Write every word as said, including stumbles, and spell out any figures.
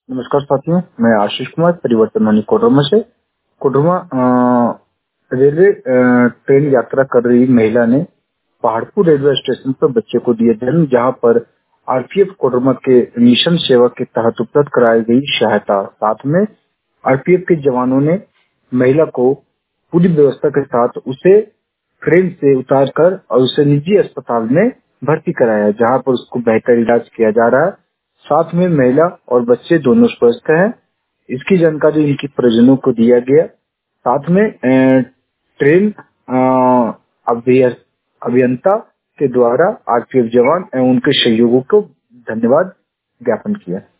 नमस्कार साथियों, मैं आशीष कुमार परिवर्तन वानी कोडरमा से। कोडरमा अ, रेलवे अ, ट्रेन यात्रा कर रही महिला ने पहाड़पुर रेलवे स्टेशन पर बच्चे को दिया जन्म, जहां पर आरपीएफ कोडरमा के मिशन सेवा के तहत उपलब्ध कराई गई सहायता। साथ में आरपीएफ के जवानों ने महिला को पूरी व्यवस्था के साथ उसे ट्रेन से उतार कर और उसे निजी अस्पताल में भर्ती कराया, जहां पर उसको बेहतर इलाज किया जा रहा है। साथ में महिला और बच्चे दोनों स्वस्थ हैं। इसकी जानकारी इनकी परिजनों को दिया गया। साथ में अ, ट्रेन अ, अभिय- अभियंता के द्वारा आरपीएफ जवान एवं उनके सहयोगों को धन्यवाद ज्ञापन किया।